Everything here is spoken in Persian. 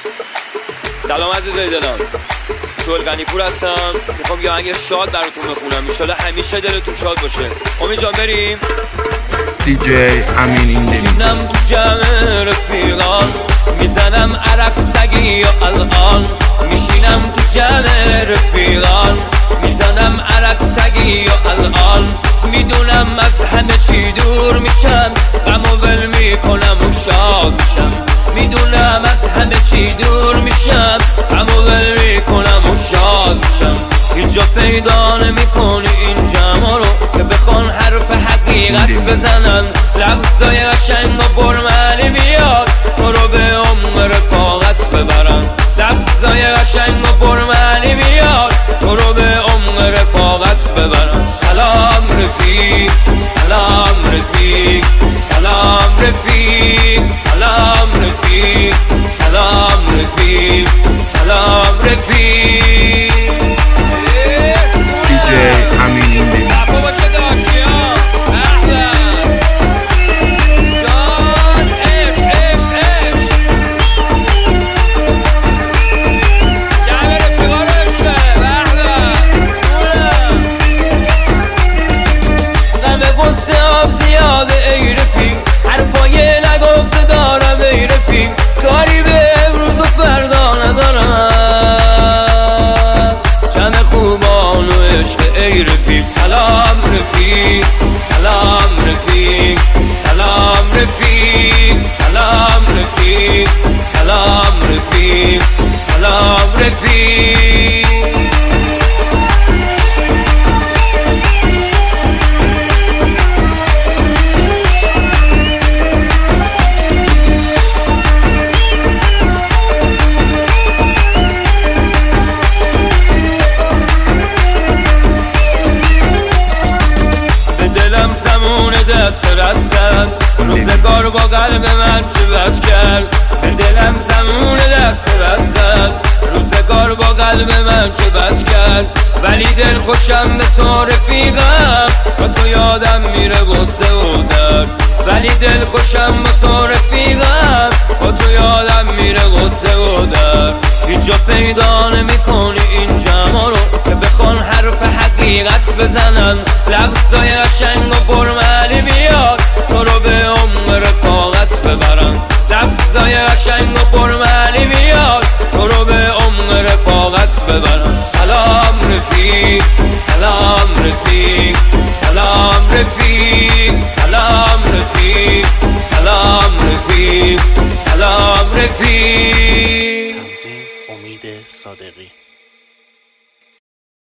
سلام عزیزای دلم، شوال غنیپور هستم. میخوام یه آهنگ شاد براتون بخونم، انشالله همیشه دلتون شاد باشه. امید جان بریم. دیجی امین ایندی. میشینم تو جمع رفیقان، میزنم عرق سگی یا الان. میشینم تو جمع رفیقان، میزنم عرق سگی یا الان. میدونم از همه چی دور میشم، غم و ول میکنم و شاد میشم. میدونم از همه چی دور میشم، غم و ول میکنم و شاد میشم. هیچ جا پیدا نمیکنی این جمع رو که بخوان حرف حقیقت بزنن. لفظای قشنگ و برمنی بیاد تو رو به عمق رفاقت ببرن. لفظای قشنگ و برمنی بیاد تو رو به عمق رفاقت ببرن. سلام رفیق، سلام رفیق، سلام رفیق، سلام رفیق، سلام رفیق، سلام رفیق. دیجی امین ایندی. صفا باشه داشتیان احمد جان، عشق عشق عشق جمع رفیقان عشقه احمد جونم. غم غصه آب زیاده ای رفیق، حرفای نگفته دارم ای رفیق. کاری به امروز و فردا ندارم، جمع خوبان و عشق ای رفیق. سلام رفیق، سلام رفیق، سلام رفیق، سلام رفیق، سلام رفیق، سلام رفیق. دست رد زد روزگار با قلب من چه بد کرد. به دلم زمون دست رد زد روزگار با قلب من چه بد کرد. ولی دل خوشم به تو رفیقم، با تو یادم میره غصه و درد. ولی دل خوشم با تو رفیقم، با تو یادم میره غصه و درد. هیچ جا پیدا نمیکنی این جمع رو که بخوان حرف حقیقت بزنن. لفظای قشنگ و برمنی بیاد تو رو به عمق رفاقت ببرن. لفظای قشنگ و برمنی بیاد تو رو به عمق رفاقت ببرن. سلام رفیق، سلام رفیق، سلام رفیق، سلام رفیق، سلام رفیق، سلام رفیق. تنظیم امید صادقی.